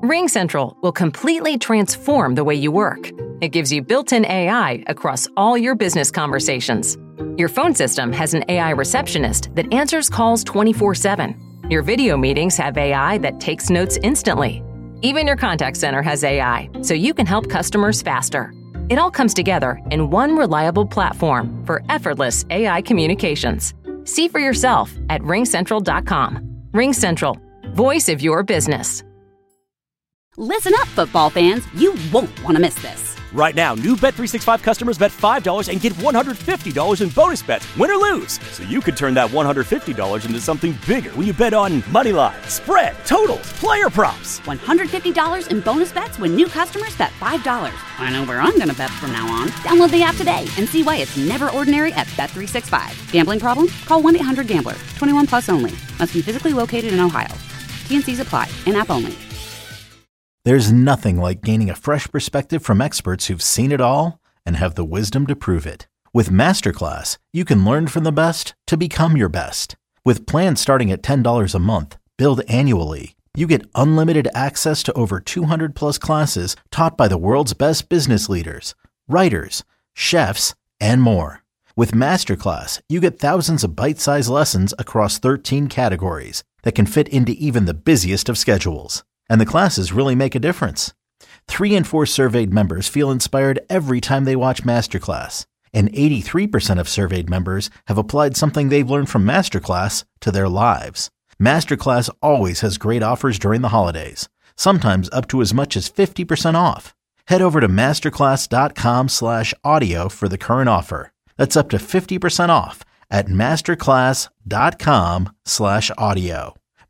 RingCentral will completely transform the way you work. It gives you built-in AI across all your business conversations. Your phone system has an AI receptionist that answers calls 24/7. Your video meetings have AI that takes notes instantly. Even your contact center has AI, so you can help customers faster. It all comes together in one reliable platform for effortless AI communications. See for yourself at ringcentral.com. RingCentral, voice of your business. Listen up, football fans. You won't want to miss this. Right now, new Bet365 customers bet $5 and get $150 in bonus bets, win or lose. So you could turn that $150 into something bigger when you bet on moneyline, spread, totals, player props. $150 in bonus bets when new customers bet $5. I know where I'm going to bet from now on. Download the app today and see why it's never ordinary at Bet365. Gambling problem? Call 1-800-GAMBLER. 21 plus only. Must be physically located in Ohio. T&Cs apply. In-app only. There's nothing like gaining a fresh perspective from experts who've seen it all and have the wisdom to prove it. With Masterclass, you can learn from the best to become your best. With plans starting at $10 a month, billed annually, you get unlimited access to over 200 plus classes taught by the world's best business leaders, writers, chefs, and more. With Masterclass, you get thousands of bite-sized lessons across 13 categories that can fit into even the busiest of schedules. And the classes really make a difference. 3 in 4 surveyed members feel inspired every time they watch Masterclass. And 83% of surveyed members have applied something they've learned from Masterclass to their lives. Masterclass always has great offers during the holidays, sometimes up to as much as 50% off. Head over to masterclass.com/audio for the current offer. That's up to 50% off at masterclass.com/audio.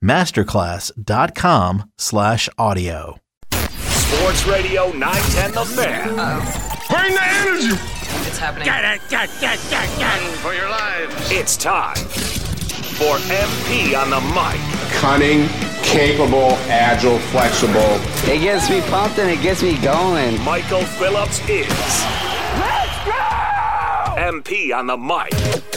masterclass.com/audio. Sports Radio 910 The Fan. Bring the energy. It's happening. Get for your lives. It's time for MP on the mic. Cunning, capable, agile, flexible. It gets me pumped and it gets me going. Michael Phillips is. Let's go! MP on the mic.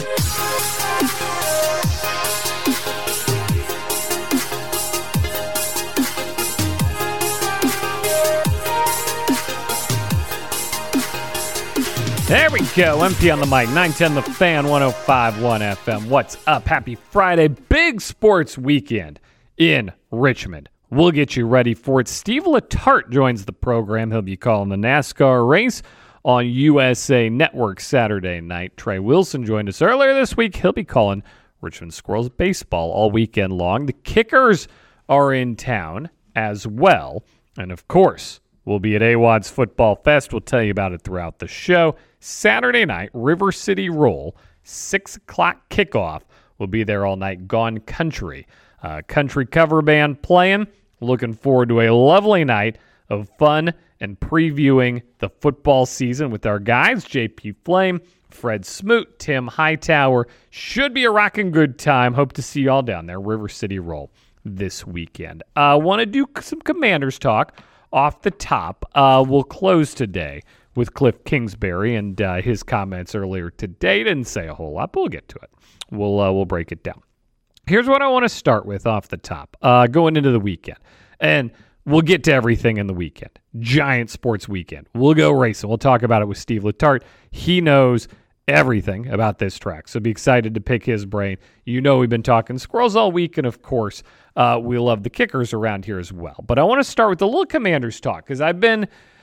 There we go. MP on the mic. 910 The Fan, 105.1 FM. What's up? Happy Friday. Big sports weekend in Richmond. We'll get you ready for it. Steve Letarte joins the program. He'll be calling the NASCAR race on USA Network Saturday night. Trey Wilson joined us earlier this week. He'll be calling Richmond Squirrels baseball all weekend long. The Kickers are in town as well. And, of course, we'll be at AWads Football Fest. We'll tell you about it throughout the show. Saturday night, River City Roll, 6 o'clock kickoff. We'll be there all night. Gone Country. Country cover band playing. Looking forward to a lovely night of fun and previewing the football season with our guys, JP Flame, Fred Smoot, Tim Hightower. Should be a rockin' good time. Hope to see y'all down there. River City Roll this weekend. Want to do some Commanders talk off the top. We'll close today with Cliff Kingsbury and his comments earlier today. Didn't say a whole lot, but we'll get to it. We'll break it down. Here's what I want to start with off the top, going into the weekend. And we'll get to everything in the weekend. Giant sports weekend. We'll go racing. We'll talk about it with Steve Letarte. He knows everything about this track, so be excited to pick his brain. You know we've been talking Squirrels all week, and of course, we love the Kickers around here as well. But I want to start with a little Commanders talk, because I've been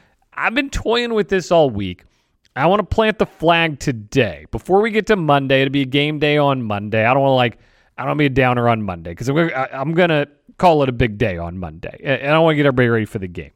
toying with this all week. I want to plant the flag today. Before we get to Monday, it'll be a game day on Monday. I don't want to be a downer on Monday, because I'm going to call it a big day on Monday. And I want to get everybody ready for the game.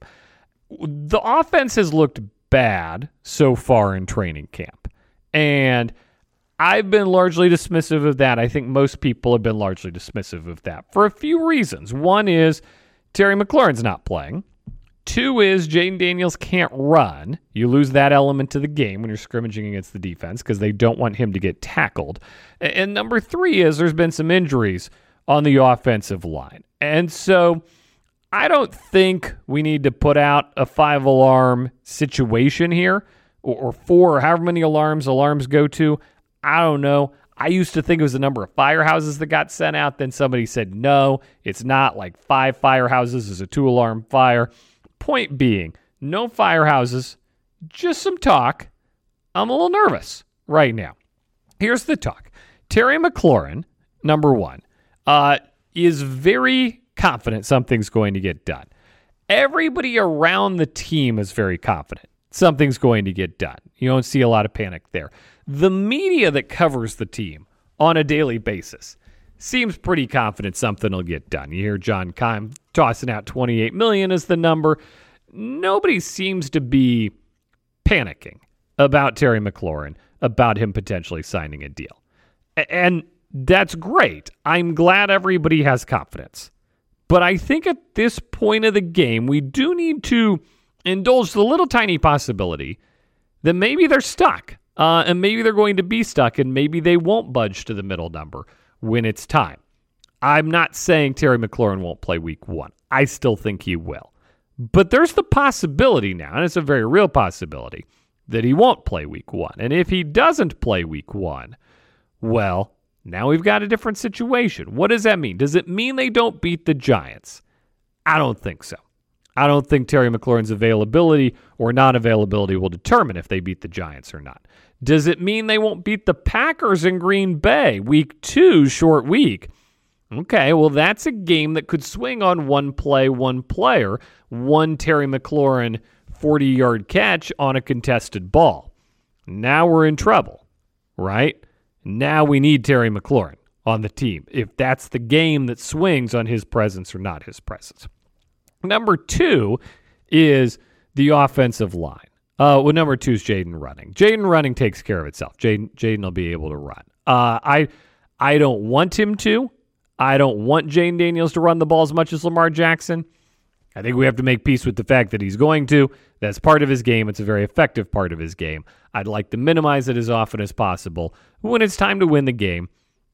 The offense has looked bad so far in training camp. And I've been largely dismissive of that. I think most people have been largely dismissive of that for a few reasons. One is Terry McLaurin's not playing. 2 is Jaden Daniels can't run. You lose that element to the game when you're scrimmaging against the defense because they don't want him to get tackled. And number 3 is there's been some injuries on the offensive line. And so I don't think we need to put out a 5-alarm situation here or 4 or however many alarms go to. I don't know. I used to think it was the number of firehouses that got sent out. Then somebody said, no, it's not. Like 5 firehouses is a 2-alarm fire. Point being, no firehouses, just some talk. I'm a little nervous right now. Here's the talk. Terry McLaurin, number one, is very confident something's going to get done. Everybody around the team is very confident something's going to get done. You don't see a lot of panic there. The media that covers the team on a daily basis seems pretty confident something will get done. You hear John Keim tossing out $28 million as the number. Nobody seems to be panicking about Terry McLaurin, about him potentially signing a deal. And that's great. I'm glad everybody has confidence. But I think at this point of the game, we do need to indulge the little tiny possibility that maybe they're stuck. And maybe they're going to be stuck, and maybe they won't budge to the middle number when it's time. I'm not saying Terry McLaurin won't play week 1. I still think he will. But there's the possibility now, and it's a very real possibility, that he won't play week 1. And if he doesn't play week 1, well, now we've got a different situation. What does that mean? Does it mean they don't beat the Giants? I don't think so. I don't think Terry McLaurin's availability or non-availability will determine if they beat the Giants or not. Does it mean they won't beat the Packers in Green Bay? Week 2, short week. Okay, well, that's a game that could swing on one play, one player, one Terry McLaurin 40-yard catch on a contested ball. Now we're in trouble, right? Now we need Terry McLaurin on the team, if that's the game that swings on his presence or not his presence. Number 2 is the offensive line. Number 2 is Jaden Running. Jaden Running takes care of itself. Jaden will be able to run. I don't want him to. I don't want Jane Daniels to run the ball as much as Lamar Jackson. I think we have to make peace with the fact that he's going to. That's part of his game. It's a very effective part of his game. I'd like to minimize it as often as possible. When it's time to win the game,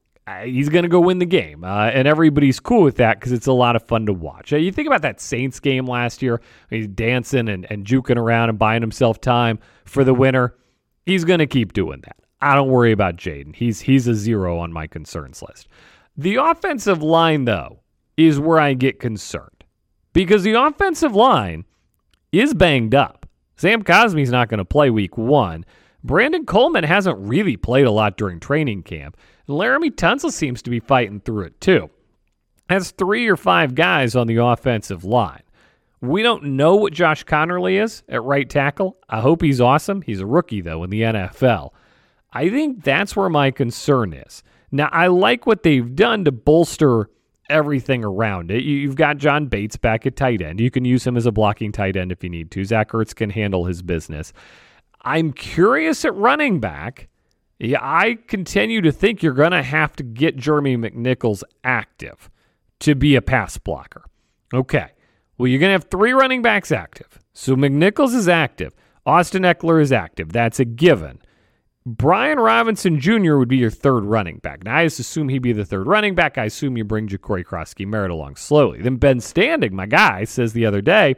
he's going to go win the game. And everybody's cool with that because it's a lot of fun to watch. You think about that Saints game last year. He's dancing and juking around and buying himself time for the winner. He's going to keep doing that. I don't worry about Jaden. He's a 0 on my concerns list. The offensive line, though, is where I get concerned. Because the offensive line is banged up. Sam Cosmi's not going to play week 1. Brandon Coleman hasn't really played a lot during training camp. And Laramie Tunsil seems to be fighting through it too. That's 3 or 5 guys on the offensive line. We don't know what Josh Connerly is at right tackle. I hope he's awesome. He's a rookie, though, in the NFL. I think that's where my concern is. Now, I like what they've done to bolster everything around it. You've got John Bates back at tight end. You can use him as a blocking tight end if you need to. Zach Ertz can handle his business. I'm curious at running back. Yeah, I continue to think you're going to have to get Jeremy McNichols active to be a pass blocker. Okay, well, you're going to have 3 running backs active. So McNichols is active. Austin Eckler is active. That's a given. Brian Robinson Jr. would be your 3rd running back. Now, I just assume he'd be the 3rd running back. I assume you bring Ja'Cory Krosky-Merritt along slowly. Then Ben Standing, my guy, says the other day,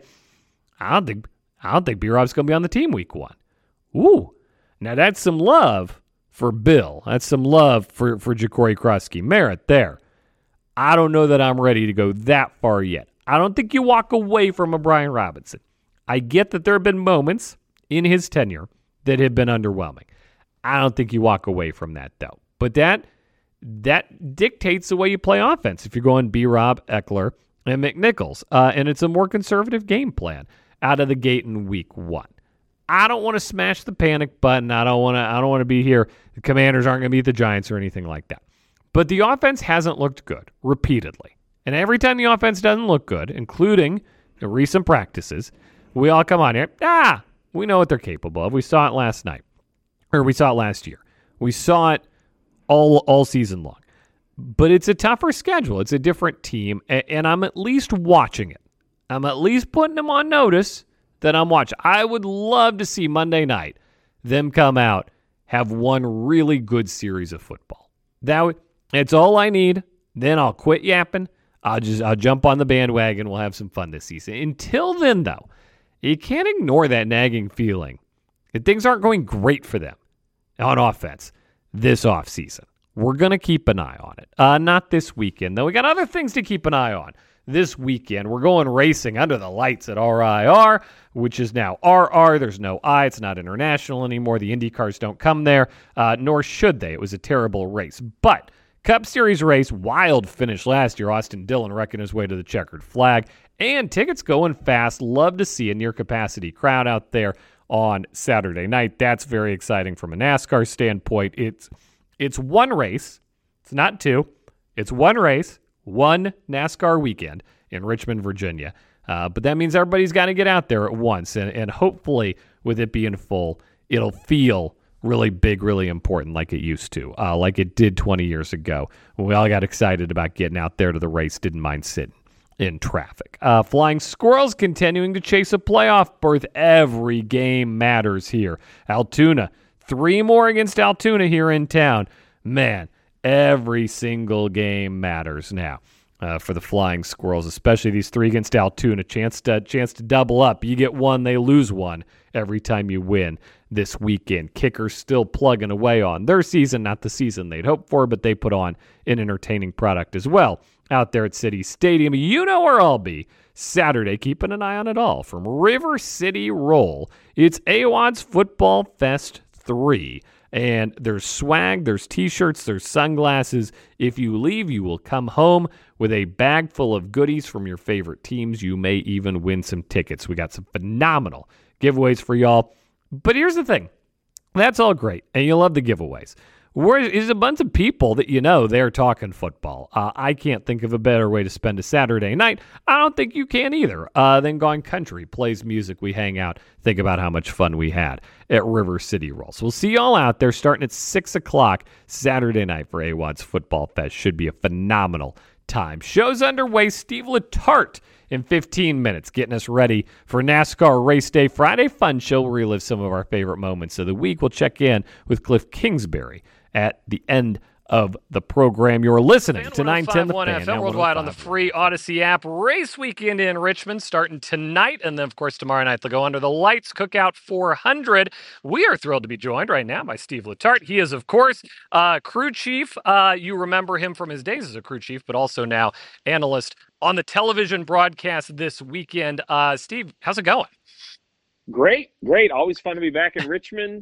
I don't think B-Rob's going to be on the team week 1. Ooh, now that's some love for Bill. That's some love for Ja'Cory Krosky-Merritt there. I don't know that I'm ready to go that far yet. I don't think you walk away from a Brian Robinson. I get that there have been moments in his tenure that have been underwhelming. I don't think you walk away from that, though. But that dictates the way you play offense if you're going B-Rob, Eckler, and McNichols. And it's a more conservative game plan out of the gate in week 1. I don't want to smash the panic button. I don't want to be here. The Commanders aren't going to beat the Giants or anything like that. But the offense hasn't looked good repeatedly. And every time the offense doesn't look good, including the recent practices, we all come on here. We know what they're capable of. We saw it last night. Or we saw it last year. We saw it all season long. But it's a tougher schedule. It's a different team. And I'm at least watching it. I'm at least putting them on notice that I'm watching. I would love to see Monday night them come out, have one really good series of football. It's all I need. Then I'll quit yapping. I'll jump on the bandwagon. We'll have some fun this season. Until then, though, you can't ignore that nagging feeling that things aren't going great for them on offense this offseason. We're going to keep an eye on it. Not this weekend, though. We got other things to keep an eye on. This weekend, we're going racing under the lights at RIR, which is now RR. There's no I. It's not international anymore. The Indy cars don't come there, nor should they. It was a terrible race. But Cup Series race, wild finish last year. Austin Dillon wrecking his way to the checkered flag. And tickets going fast. Love to see a near-capacity crowd out there on Saturday night. That's very exciting from a NASCAR standpoint. It's one race. It's not two. It's one race. One NASCAR weekend in Richmond, Virginia. But that means everybody's got to get out there at once. And hopefully, with it being full, it'll feel really big, really important like it used to, like it did 20 years ago when we all got excited about getting out there to the race, didn't mind sitting in traffic. Flying Squirrels continuing to chase a playoff berth. Every game matters here. Altoona, 3 more against Altoona here in town. Man, every single game matters now for the Flying Squirrels, especially these 3 against Altoona. Chance to double up. You get one, they lose one every time you win this weekend. Kickers still plugging away on their season, not the season they'd hoped for, but they put on an entertaining product as well out there at City Stadium. You know where I'll be Saturday, keeping an eye on it all. From River City Roll, it's AWads Football Fest 3. And there's swag, there's T-shirts, there's sunglasses. If you leave, you will come home with a bag full of goodies from your favorite teams. You may even win some tickets. We got some phenomenal giveaways for y'all. But here's the thing. That's all great, and you love the giveaways. There's a bunch of people that you know they're talking football. I can't think of a better way to spend a Saturday night. I don't think you can either. Then Gone Country plays music. We hang out, think about how much fun we had at River City Roll. So we'll see y'all out there starting at 6 o'clock Saturday night for AWads Football Fest. Should be a phenomenal time. Show's underway. Steve Letarte in 15 minutes, getting us ready for NASCAR Race Day Friday Fun Show. We'll relive some of our favorite moments of the week. We'll check in with Cliff Kingsbury at the end of the program. You're listening to 910 The Fan. FM worldwide on the free Odyssey app. Race weekend in Richmond starting tonight, and then, of course, tomorrow night they'll go under the lights. Cookout 400. We are thrilled to be joined right now by Steve Letarte. He is, of course, crew chief. You remember him from his days as a crew chief, but also now analyst on the television broadcast this weekend. Steve, how's it going? Great. Always fun to be back in Richmond.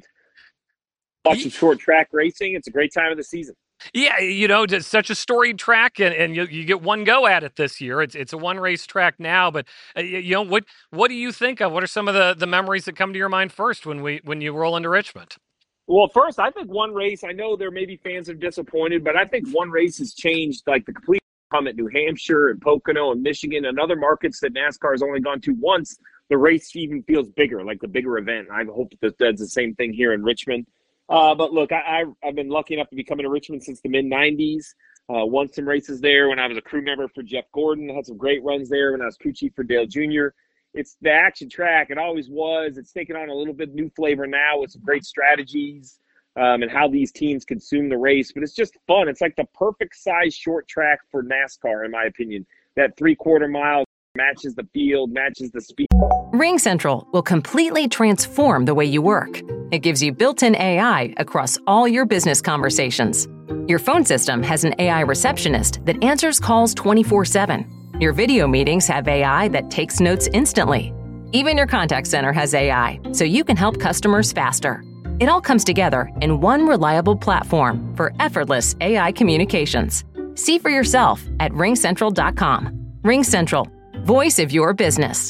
Watching short track racing. It's a great time of the season. Yeah, you know, it's such a storied track, and you get one go at it this year. It's a one race track now, but you know, what do you think of? What are some of the memories that come to your mind first when you roll into Richmond? Well, first, I think one race. I know there may be fans that are disappointed, but I think one race has changed like the complete outcome at New Hampshire and Pocono and Michigan and other markets that NASCAR has only gone to once. The race even feels bigger, like the bigger event. I hope that that's the same thing here in Richmond. But look, I've been lucky enough to be coming to Richmond since the mid-'90s. Won some races there when I was a crew member for Jeff Gordon. Had some great runs there when I was crew chief for Dale Jr. It's the action track. It always was. It's taken on a little bit new flavor now with some great strategies and how these teams consume the race. But it's just fun. It's like the perfect size short track for NASCAR, in my opinion. That 3/4 mile matches the field, matches the speed. RingCentral will completely transform the way you work. It gives you built-in AI across all your business conversations. Your phone system has an AI receptionist that answers calls 24/7. Your video meetings have AI that takes notes instantly. Even your contact center has AI, so you can help customers faster. It all comes together in one reliable platform for effortless AI communications. See for yourself at ringcentral.com. RingCentral, voice of your business.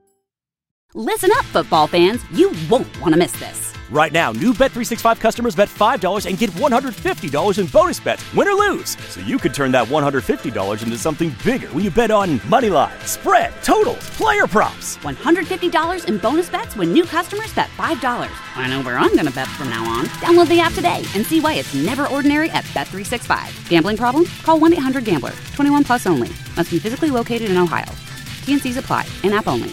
Listen up, football fans. You won't want to miss this. Right now, new Bet365 customers bet $5 and get $150 in bonus bets, win or lose. So you could turn that $150 into something bigger when you bet on moneyline, spread, totals, player props. $150 in bonus bets when new customers bet $5. I know where I'm going to bet from now on. Download the app today and see why it's never ordinary at Bet365. Gambling problem? Call 1-800-GAMBLER. 21 plus only. Must be physically located in Ohio. T&Cs apply. In-app only.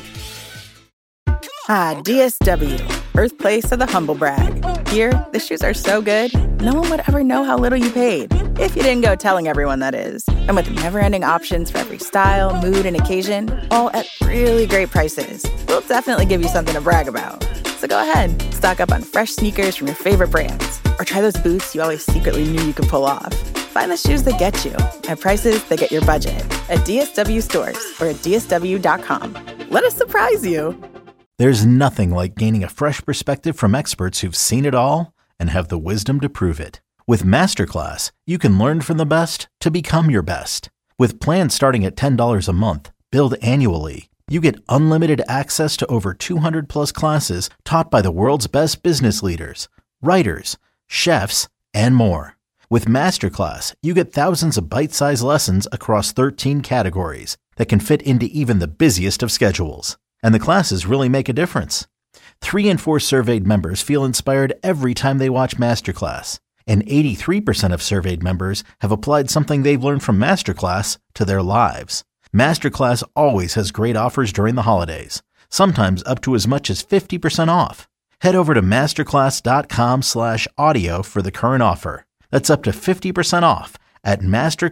Ah, DSW, birthplace of the humble brag. Here, the shoes are so good, no one would ever know how little you paid. If you didn't go telling everyone, that is. And with never-ending options for every style, mood, and occasion, all at really great prices, we'll definitely give you something to brag about. So go ahead, stock up on fresh sneakers from your favorite brands. Or try those boots you always secretly knew you could pull off. Find the shoes that get you at prices that get your budget at DSW stores or at DSW.com. Let us surprise you. There's nothing like gaining a fresh perspective from experts who've seen it all and have the wisdom to prove it. With Masterclass, you can learn from the best to become your best. With plans starting at $10 a month, billed annually, you get unlimited access to over 200 plus classes taught by the world's best business leaders, writers, chefs, and more. With Masterclass, you get thousands of bite-sized lessons across 13 categories that can fit into even the busiest of schedules. And the classes really make a difference. 3 in 4 surveyed members feel inspired every time they watch Masterclass. And 83% of surveyed members have applied something they've learned from Masterclass to their lives. Masterclass always has great offers during the holidays, sometimes up to as much as 50% off. Head over to masterclass.com/audio for the current offer. That's up to 50% off at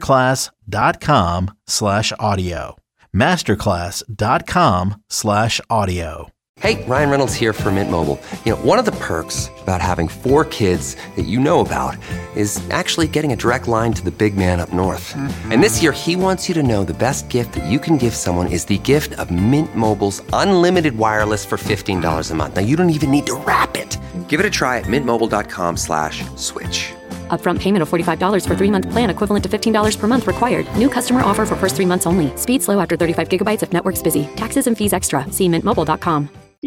masterclass.com/audio. masterclass.com/audio. Hey, Ryan Reynolds here for Mint Mobile. You know, one of the perks about having 4 kids that you know about is actually getting a direct line to the big man up north. Mm-hmm. And this year, he wants you to know the best gift that you can give someone is the gift of Mint Mobile's unlimited wireless for $15 a month. Now, you don't even need to wrap it. Give it a try at mintmobile.com/switch. Upfront payment of $45 for 3-month plan equivalent to $15 per month required. New customer offer for first 3 months only. Speed slow after 35 gigabytes if network's busy. Taxes and fees extra. See mintmobile.com.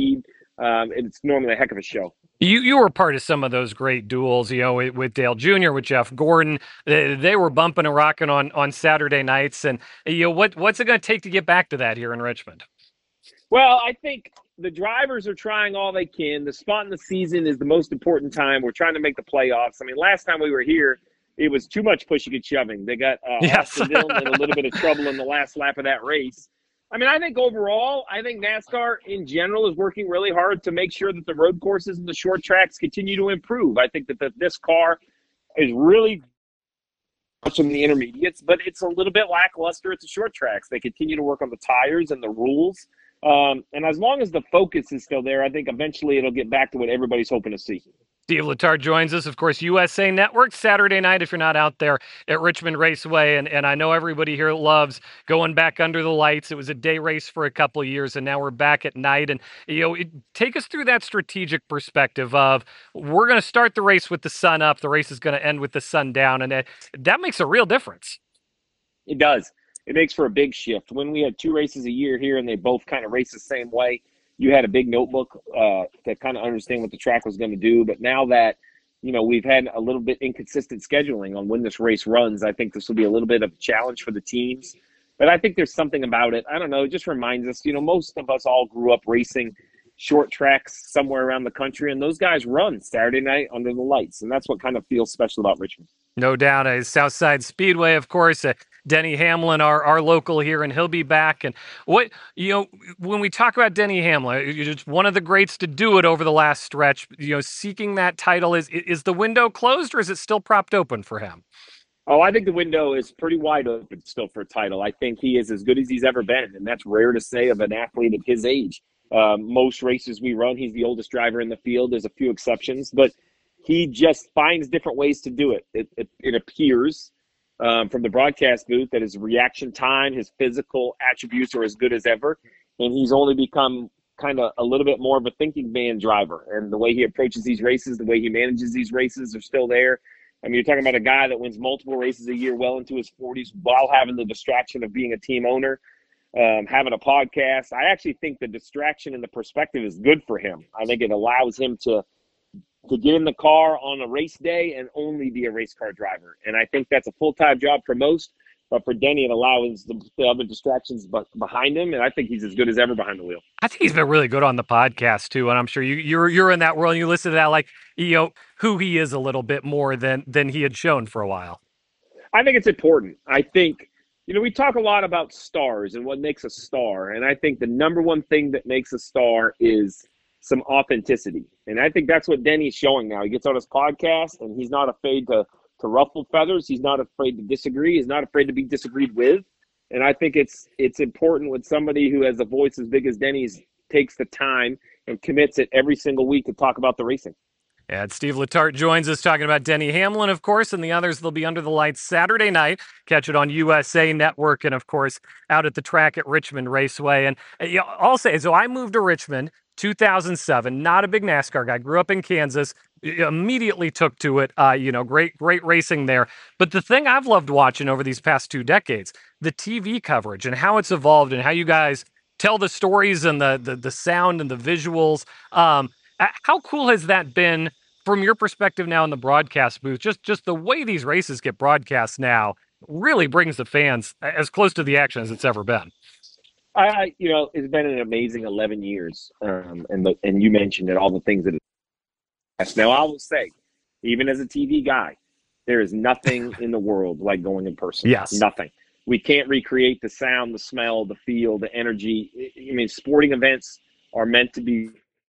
It's normally a heck of a show. You were part of some of those great duels, with Dale Jr., with Jeff Gordon. They were bumping and rocking on Saturday nights. And what's it going to take to get back to that here in Richmond? Well, I think the drivers are trying all they can. The spot in the season is the most important time. We're trying to make the playoffs. I mean, last time we were here, it was too much pushing and shoving. They got Austin Dillon in a little bit of trouble in the last lap of that race. I mean, I think overall, NASCAR in general is working really hard to make sure that the road courses and the short tracks continue to improve. I think that this car is really from the intermediates, but it's a little bit lackluster at the short tracks. They continue to work on the tires and the rules. And as long as the focus is still there, I think eventually it'll get back to what everybody's hoping to see. Steve Letarte joins us, of course, USA Network, Saturday night if you're not out there at Richmond Raceway. And I know everybody here loves going back under the lights. It was a day race for a couple of years, and now we're back at night. And, take us through that strategic perspective of we're going to start the race with the sun up. The race is going to end with the sun down. And that makes a real difference. It does. It makes for a big shift. When we had 2 races a year here and they both kind of race the same way, you had a big notebook to kind of understand what the track was going to do. But now that, we've had a little bit inconsistent scheduling on when this race runs, I think this will be a little bit of a challenge for the teams. But I think there's something about it. I don't know. It just reminds us, most of us all grew up racing short tracks somewhere around the country, and those guys run Saturday night under the lights. And that's what kind of feels special about Richmond. No doubt. Southside Speedway, of course. Denny Hamlin, our local here, and he'll be back. And when we talk about Denny Hamlin, it's one of the greats to do it over the last stretch. Seeking that title, is the window closed or is it still propped open for him? Oh, I think the window is pretty wide open still for a title. I think he is as good as he's ever been, and that's rare to say of an athlete of his age. Most races we run, he's the oldest driver in the field. There's a few exceptions, but he just finds different ways to do it. It appears from the broadcast booth that his reaction time, his physical attributes are as good as ever, and he's only become kind of a little bit more of a thinking man driver. And the way he approaches these races, the way he manages these races are still there. I mean, you're talking about a guy that wins multiple races a year well into his 40s while having the distraction of being a team owner, having a podcast. I actually think the distraction and the perspective is good for him. I think it allows him to get in the car on a race day and only be a race car driver. And I think that's a full-time job for most, but for Denny, it allows the other distractions behind him, and I think he's as good as ever behind the wheel. I think he's been really good on the podcast, too, and I'm sure you're in that world, and you listen to that, like, who he is a little bit more than he had shown for a while. I think it's important. I think, we talk a lot about stars and what makes a star, and I think the number one thing that makes a star is some authenticity. And I think that's what Denny's showing now. He gets on his podcast, and he's not afraid to ruffle feathers. He's not afraid to disagree. He's not afraid to be disagreed with. And I think it's important when somebody who has a voice as big as Denny's takes the time and commits it every single week to talk about the racing. And Steve Letarte joins us talking about Denny Hamlin, of course, and the others. They'll be under the lights Saturday night. Catch it on USA Network and, of course, out at the track at Richmond Raceway. And I'll say, so I moved to Richmond 2007, not a big NASCAR guy, grew up in Kansas, immediately took to it, great racing there. But the thing I've loved watching over these past 2 decades, the TV coverage and how it's evolved and how you guys tell the stories and the sound and the visuals. How cool has that been from your perspective now in the broadcast booth? Just the way these races get broadcast now really brings the fans as close to the action as it's ever been. It's been an amazing 11 years, and you mentioned it, all the things that. Now, I will say, even as a TV guy, there is nothing in the world like going in person. Yes, nothing. We can't recreate the sound, the smell, the feel, the energy. I mean, sporting events are meant to be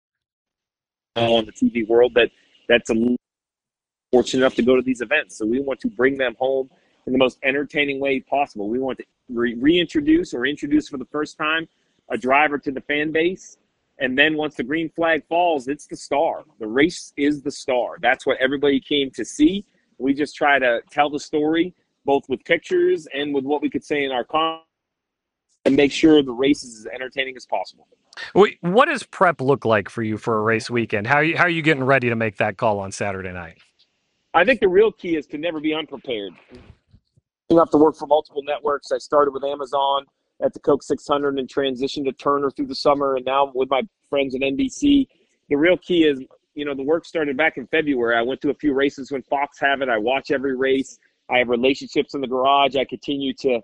in the TV world. That's fortunate enough to go to these events, so we want to bring them home in the most entertaining way possible. We want to reintroduce or introduce for the first time a driver to the fan base, and then once the green flag falls, it's the star. The race is the star. That's what everybody came to see. We just try to tell the story, both with pictures and with what we could say in our comments, and make sure the race is as entertaining as possible. What does prep look like for you for a race weekend? How are you getting ready to make that call on Saturday night? I think the real key is to never be unprepared. You have to work for multiple networks. I started with Amazon at the Coke 600 and transitioned to Turner through the summer, and now with my friends at NBC. The real key is, the work started back in February. I went to a few races when Fox have it. I watch every race. I have relationships in the garage. I continue to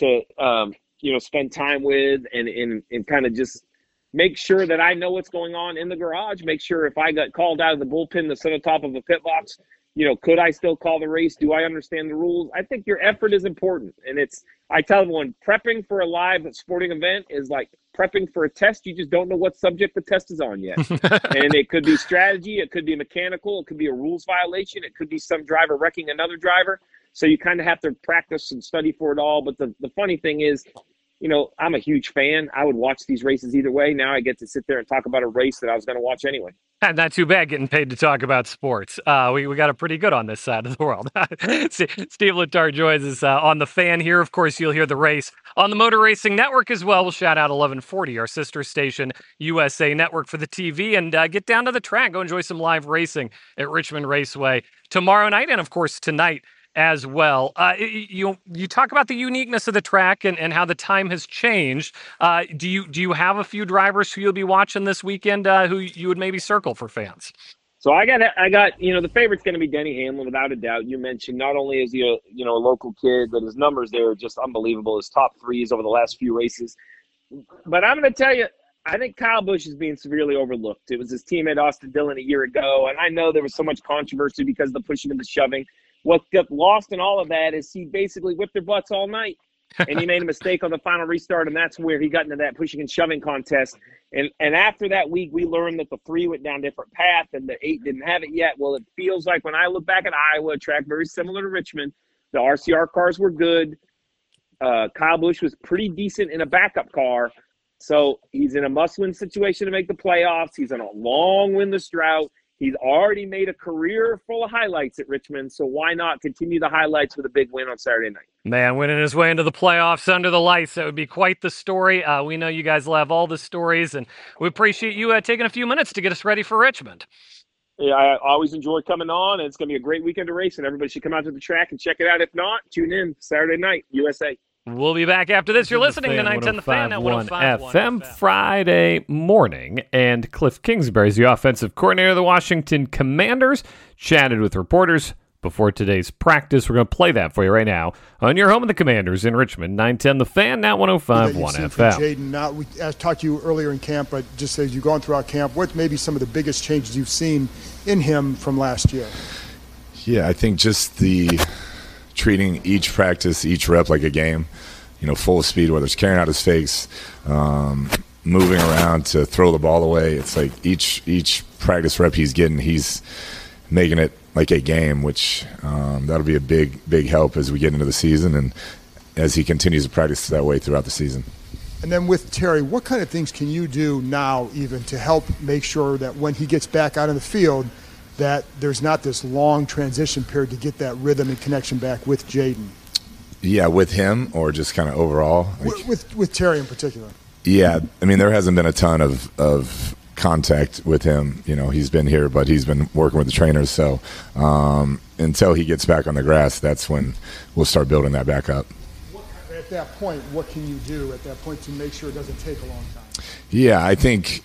spend time with and kind of just make sure that I know what's going on in the garage. Make sure if I got called out of the bullpen to sit on top of a pit box, could I still call the race? Do I understand the rules? I think your effort is important. And I tell everyone, prepping for a live sporting event is like prepping for a test. You just don't know what subject the test is on yet. And it could be strategy. It could be mechanical. It could be a rules violation. It could be some driver wrecking another driver. So you kind of have to practice and study for it all. But the funny thing is, I'm a huge fan. I would watch these races either way. Now I get to sit there and talk about a race that I was going to watch anyway. Not too bad getting paid to talk about sports. We got it pretty good on this side of the world. Steve Letarte joins us on The Fan here. Of course, you'll hear the race on the Motor Racing Network as well. We'll shout out 1140, our sister station, USA Network for the TV, and get down to the track. Go enjoy some live racing at Richmond Raceway tomorrow night and, of course, tonight as well. You talk about the uniqueness of the track and how the time has changed. Do you have a few drivers who you'll be watching this weekend who you would maybe circle for fans? So I got the favorite's going to be Denny Hamlin without a doubt. You mentioned not only is he a local kid, but his numbers there are just unbelievable. His top threes over the last few races. But I'm going to tell you, I think Kyle Busch is being severely overlooked. It was his teammate Austin Dillon a year ago, and I know there was so much controversy because of the pushing and the shoving. What got lost in all of that is he basically whipped their butts all night, and he made a mistake on the final restart, and that's where he got into that pushing and shoving contest. And after that week, we learned that the 3 went down a different path, and the 8 didn't have it yet. Well, it feels like when I look back at Iowa, a track very similar to Richmond, the RCR cars were good. Kyle Busch was pretty decent in a backup car. So he's in a must-win situation to make the playoffs. He's on a long winless drought. He's already made a career full of highlights at Richmond, so why not continue the highlights with a big win on Saturday night? Man, winning his way into the playoffs under the lights, that would be quite the story. We know you guys will have all the stories, and we appreciate you taking a few minutes to get us ready for Richmond. Yeah, I always enjoy coming on, and it's going to be a great weekend of racing. Everybody should come out to the track and check it out. If not, tune in Saturday night, USA. We'll be back after this. You're listening to 910 The Fan at 105.1 FM Friday morning. And Cliff Kingsbury is the offensive coordinator of the Washington Commanders. Chatted with reporters before today's practice. We're going to play that for you right now on your home of the Commanders in Richmond. 910 The Fan, now 105.1 FM. Jaden, we talked to you earlier in camp, but just as you've gone throughout camp, what may be some of the biggest changes you've seen in him from last year? Yeah, I think just the treating each practice, each rep like a game, full speed, whether it's carrying out his fakes, moving around to throw the ball away. It's like each practice rep he's getting, he's making it like a game, which that'll be a big help as we get into the season and as he continues to practice that way throughout the season. And then with Terry, what kind of things can you do now even to help make sure that when he gets back out in the field that there's not this long transition period to get that rhythm and connection back with Jaden. Yeah, with him or just kind of overall? With Terry in particular. Yeah, I mean, there hasn't been a ton of contact with him. You know, he's been here, but he's been working with the trainers. So until he gets back on the grass, that's when we'll start building that back up. At that point, what can you do at that point to make sure it doesn't take a long time? Yeah, I think,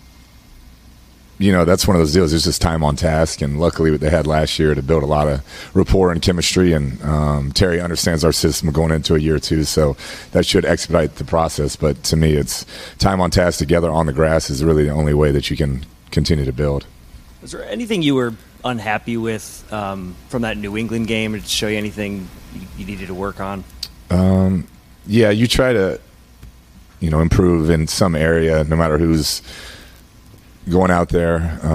you know, that's one of those deals. It's just time on task, and luckily what they had last year to build a lot of rapport and chemistry, and Terry understands our system going into a year or two, so that should expedite the process. But to me, it's time on task together on the grass is really the only way that you can continue to build. Was there anything you were unhappy with from that New England game? Did it show you anything you needed to work on? Yeah, you try to, you know, improve in some area, no matter who's going out there,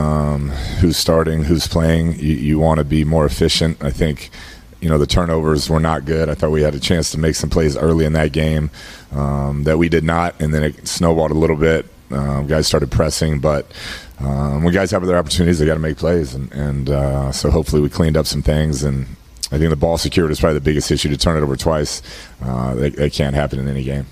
who's starting, who's playing. You want to be more efficient. I think, you know, the turnovers were not good. I thought we had a chance to make some plays early in that game that we did not, and then it snowballed a little bit. Guys started pressing, but when guys have their opportunities, they got to make plays, and so hopefully we cleaned up some things. And I think the ball security is probably the biggest issue. To turn it over twice, that can't happen in any game.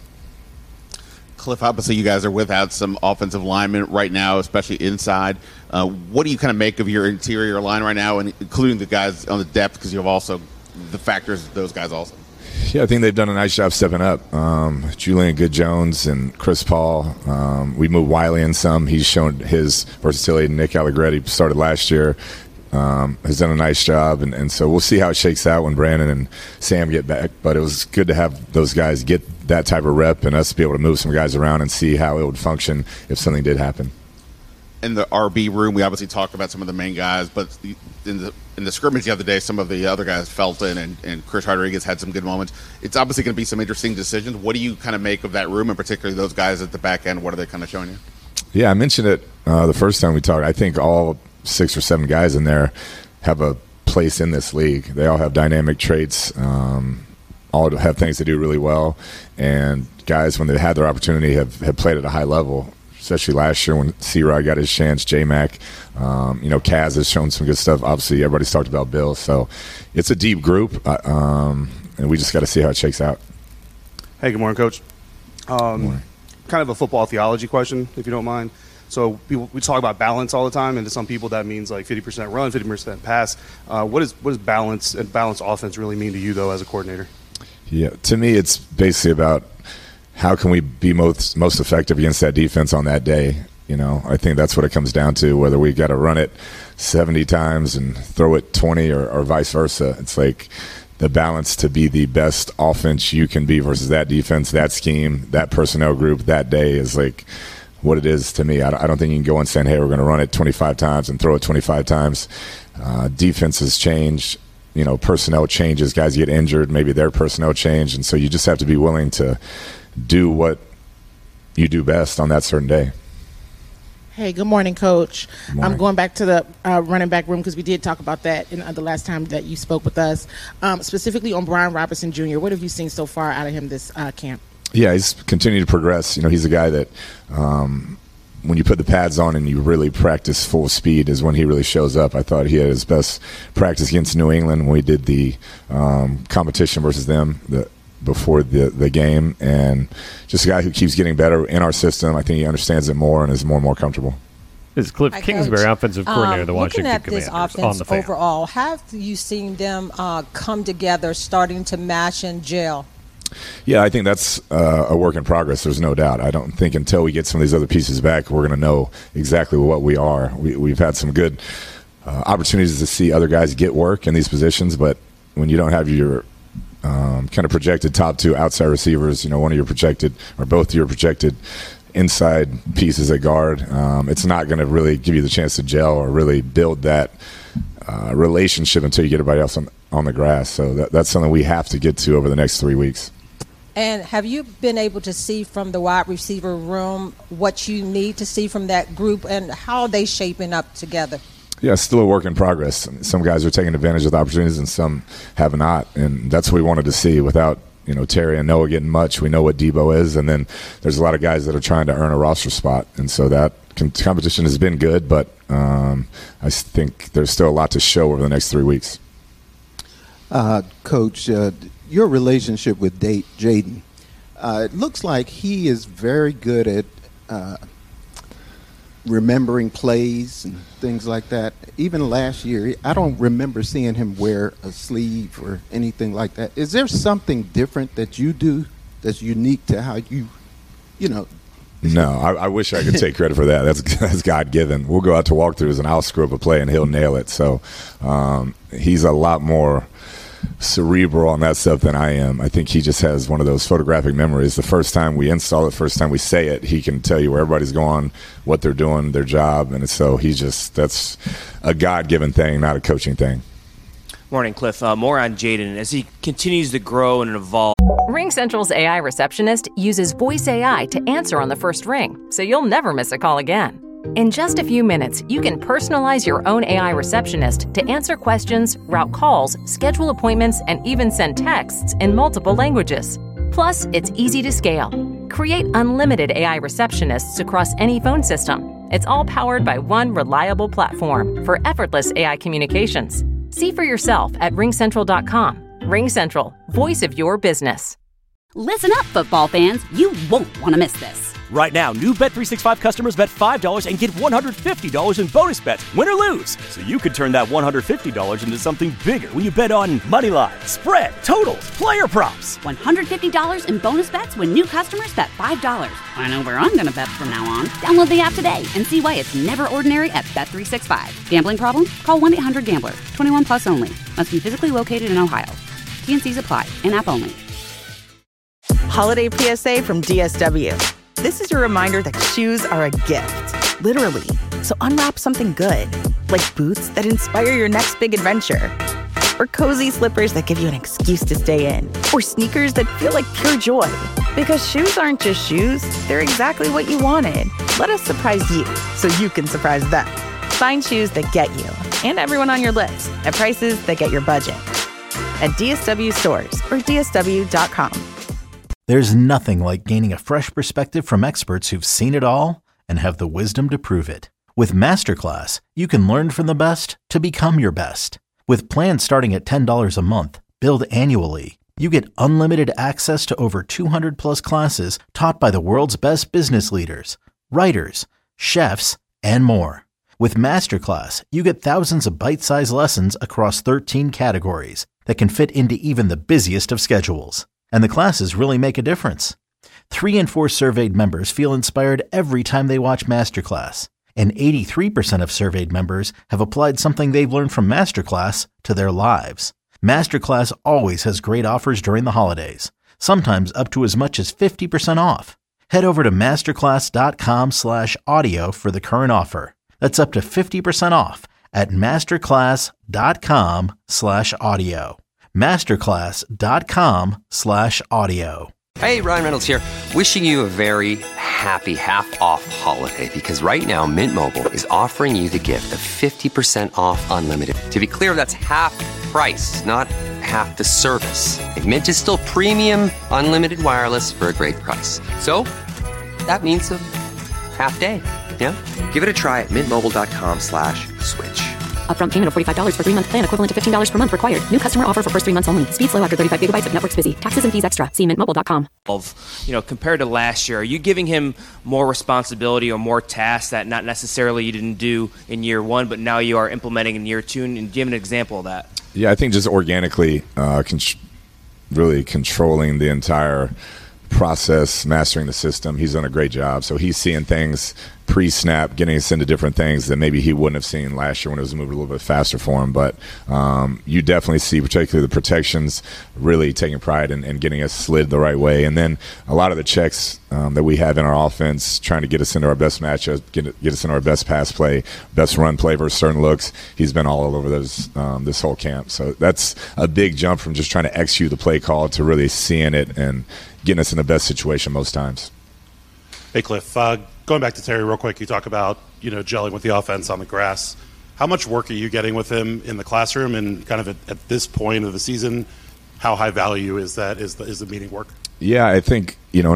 Cliff, obviously you guys are without some offensive linemen right now, especially inside. What do you kind of make of your interior line right now, and including the guys on the depth, because you have also the factors of those guys also? Yeah, I think they've done a nice job stepping up. Julian Good-Jones and Chris Paul. We moved Wiley in some. He's shown his versatility. Nick Allegretti started last year. Has done a nice job, and so we'll see how it shakes out when Brandon and Sam get back. But it was good to have those guys get that type of rep and us be able to move some guys around and see how it would function if something did happen. In the RB room, we obviously talked about some of the main guys, but in the scrimmage the other day, some of the other guys, Felton and Chris Rodriguez, had some good moments. It's obviously going to be some interesting decisions. What do you kind of make of that room, and particularly those guys at the back end? What are they kind of showing you? Yeah, I mentioned it the first time we talked. I think all 6 or 7 guys in there have a place in this league. They all have dynamic traits, all have things they do really well, and guys, when they had their opportunity, have played at a high level, especially last year when C-Rod got his chance, J-Mac. You know, Kaz has shown some good stuff. Obviously, everybody's talked about Bill. So it's a deep group, and we just got to see how it shakes out. Hey, good morning, Coach. Good morning. Kind of a football theology question, if you don't mind. So we talk about balance all the time, and to some people that means like 50% run, 50% pass. What does balance and balanced offense really mean to you, though, as a coordinator? Yeah, to me, it's basically about how can we be most effective against that defense on that day. You know, I think that's what it comes down to, whether we got to run it 70 times and throw it 20 or vice versa. It's like the balance to be the best offense you can be versus that defense, that scheme, that personnel group that day is like what it is to me. I don't think you can go and say, hey, we're going to run it 25 times and throw it 25 times. Defenses change. You know, personnel changes. Guys get injured. Maybe their personnel change. And so you just have to be willing to do what you do best on that certain day. Hey, good morning, Coach. Good morning. I'm going back to the running back room because we did talk about that in the last time that you spoke with us, specifically on Brian Robinson Jr. What have you seen so far out of him this camp? Yeah, he's continued to progress. You know, he's a guy that when you put the pads on and you really practice full speed is when he really shows up. I thought he had his best practice against New England when we did the competition versus them before the game, and just a guy who keeps getting better in our system. I think he understands it more and is more and more comfortable. This is Cliff Kingsbury, offensive coordinator of the Washington Commanders. Looking at this offense overall, have you seen them come together, starting to match and gel? Yeah, I think that's a work in progress. There's no doubt. I don't think until we get some of these other pieces back, we're going to know exactly what we are. We've had some good opportunities to see other guys get work in these positions, but when you don't have your kind of projected top 2 outside receivers, you know, one of your projected or both your projected inside pieces at guard, it's not going to really give you the chance to gel or really build that relationship until you get everybody else on the grass. So that's something we have to get to over the next 3 weeks. And have you been able to see from the wide receiver room what you need to see from that group, and how are they shaping up together? Yeah, it's still a work in progress. Some guys are taking advantage of the opportunities and some have not, and that's what we wanted to see. Without, you know, Terry and Noah getting much, we know what Debo is, and then there's a lot of guys that are trying to earn a roster spot, and so that competition has been good, but I think there's still a lot to show over the next 3 weeks. Coach, your relationship with Jaden, it looks like he is very good at remembering plays and things like that. Even last year, I don't remember seeing him wear a sleeve or anything like that. Is there something different that you do that's unique to how you know? No, I wish I could take credit for that. That's God-given. We'll go out to walkthroughs, and I'll screw up a play, and he'll nail it. So he's a lot more cerebral on that stuff than I am. I think he just has one of those photographic memories. The first time we install it, the first time we say it, he can tell you where everybody's going, what they're doing, their job. And so that's a God-given thing, not a coaching thing. Morning, Cliff. More on Jaden. As he continues to grow and evolve. RingCentral's AI receptionist uses voice AI to answer on the first ring, so you'll never miss a call again. In just a few minutes, you can personalize your own AI receptionist to answer questions, route calls, schedule appointments, and even send texts in multiple languages. Plus, it's easy to scale. Create unlimited AI receptionists across any phone system. It's all powered by one reliable platform for effortless AI communications. See for yourself at ringcentral.com. RingCentral, voice of your business. Listen up, football fans. You won't want to miss this. Right now, new Bet365 customers bet $5 and get $150 in bonus bets, win or lose. So you could turn that $150 into something bigger when you bet on moneyline, spread, totals, player props. $150 in bonus bets when new customers bet $5. I know where I'm going to bet from now on. Download the app today and see why it's never ordinary at Bet365. Gambling problem? Call 1-800-GAMBLER. 21 plus only. Must be physically located in Ohio. T&Cs apply. In-app only. Holiday PSA from DSW. This is your reminder that shoes are a gift, literally. So unwrap something good, like boots that inspire your next big adventure, or cozy slippers that give you an excuse to stay in, or sneakers that feel like pure joy. Because shoes aren't just shoes, they're exactly what you wanted. Let us surprise you so you can surprise them. Find shoes that get you and everyone on your list at prices that get your budget. At DSW stores or DSW.com. There's nothing like gaining a fresh perspective from experts who've seen it all and have the wisdom to prove it. With Masterclass, you can learn from the best to become your best. With plans starting at $10 a month, billed annually, you get unlimited access to over 200 plus classes taught by the world's best business leaders, writers, chefs, and more. With Masterclass, you get thousands of bite-sized lessons across 13 categories that can fit into even the busiest of schedules. And the classes really make a difference. 3 in 4 surveyed members feel inspired every time they watch Masterclass. And 83% of surveyed members have applied something they've learned from Masterclass to their lives. Masterclass always has great offers during the holidays, sometimes up to as much as 50% off. Head over to masterclass.com/audio for the current offer. That's up to 50% off at masterclass.com/audio. masterclass.com/audio. Hey, Ryan Reynolds here. Wishing you a very happy half-off holiday because right now Mint Mobile is offering you the gift of 50% off unlimited. To be clear, that's half price, not half the service. And Mint is still premium unlimited wireless for a great price. So that means a half day. Yeah? Give it a try at mintmobile.com/switch. Upfront payment of $45 for 3-month plan, equivalent to $15 per month required. New customer offer for first 3 months only. Speed slow after 35 gigabytes if network's busy. Taxes and fees extra. See mintmobile.com. Compared to last year, are you giving him more responsibility or more tasks that not necessarily you didn't do in year one, but now you are implementing in year two? And give an example of that. Yeah, I think just organically really controlling the entire process, mastering the system. He's done a great job. So he's seeing things pre-snap, getting us into different things that maybe he wouldn't have seen last year when it was moving a little bit faster for him. But you definitely see, particularly the protections, really taking pride in getting us slid the right way. And then a lot of the checks that we have in our offense, trying to get us into our best matchups, get us into our best pass play, best run play versus certain looks. He's been all over those this whole camp. So that's a big jump from just trying to execute the play call to really seeing it and getting us in the best situation most times. Hey, Cliff, going back to Terry real quick, you talk about, gelling with the offense on the grass. How much work are you getting with him in the classroom, and kind of at this point of the season, how high value is that? Is the meeting work? Yeah, I think, not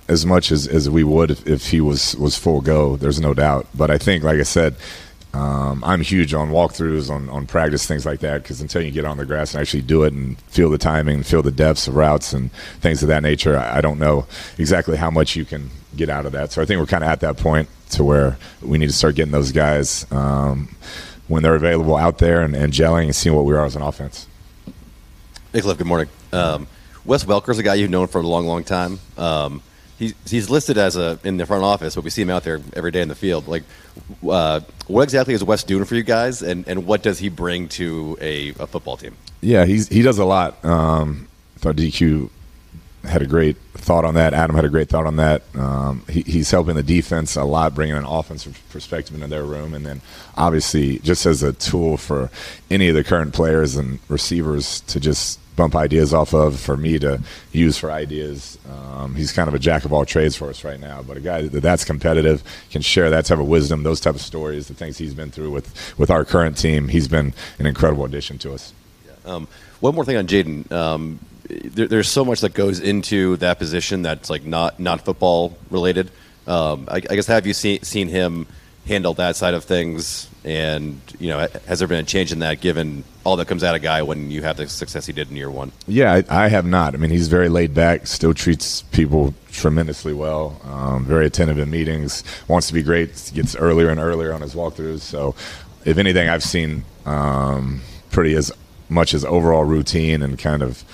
as much as we would if he was full go. There's no doubt. But I think, like I said, I'm huge on walkthroughs, on practice, things like that, because until you get on the grass and actually do it and feel the timing, feel the depths of routes and things of that nature, I don't know exactly how much you can get out of that. So I think we're kind of at that point to where we need to start getting those guys when they're available out there and gelling and seeing what we are as an offense. Hey, Cliff, good morning. Wes Welker's a guy you've known for a long, long time. He's listed as in the front office, but we see him out there every day in the field. Like, what exactly is Wes doing for you guys, and what does he bring to a football team? Yeah, he does a lot. I thought DQ had a great thought on that. Adam had a great thought on that. He's helping the defense a lot, bringing an offensive perspective into their room, and then obviously just as a tool for any of the current players and receivers to just bump ideas off of, for me to use for ideas. He's kind of a jack of all trades for us right now, but a guy that's competitive, can share that type of wisdom, those type of stories, the things he's been through with our current team. He's been an incredible addition to us. Yeah. One more thing on Jaden. There's so much that goes into that position that's like not football related. I guess, have you seen him handle that side of things? And, has there been a change in that given all that comes out of a guy when you have the success he did in year one? Yeah, I have not. I mean, he's very laid back, still treats people tremendously well, very attentive in meetings, wants to be great, gets earlier and earlier on his walkthroughs. So if anything, I've seen pretty as much as overall routine and kind of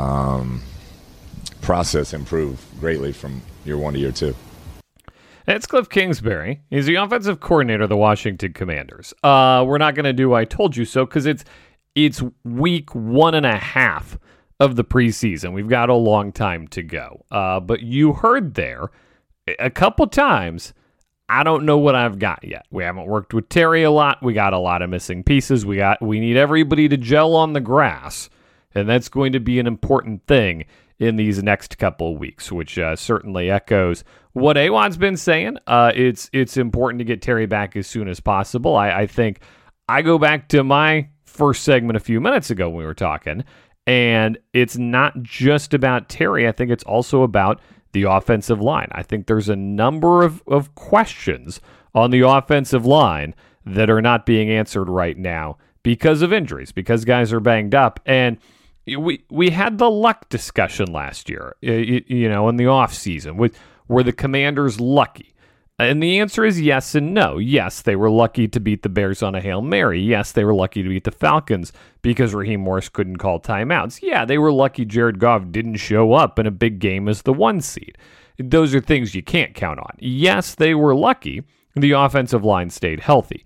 process improve greatly from year one to year two. It's Cliff Kingsbury. He's the offensive coordinator of the Washington Commanders. We're not going to do I told you so because it's week 1.5 of the preseason. We've got a long time to go. But you heard there a couple times, I don't know what I've got yet. We haven't worked with Terry a lot. We got a lot of missing pieces. We need everybody to gel on the grass, and that's going to be an important thing in these next couple of weeks, which certainly echoes what Awan's been saying. It's important to get Terry back as soon as possible. I think I go back to my first segment a few minutes ago when we were talking, and it's not just about Terry. I think it's also about the offensive line. I think there's a number of questions on the offensive line that are not being answered right now because of injuries, because guys are banged up. And we had the luck discussion last year, in the offseason. Were the Commanders lucky? And the answer is yes and no. Yes, they were lucky to beat the Bears on a Hail Mary. Yes, they were lucky to beat the Falcons because Raheem Morris couldn't call timeouts. Yeah, they were lucky Jared Goff didn't show up in a big game as the 1 seed. Those are things you can't count on. Yes, they were lucky the offensive line stayed healthy.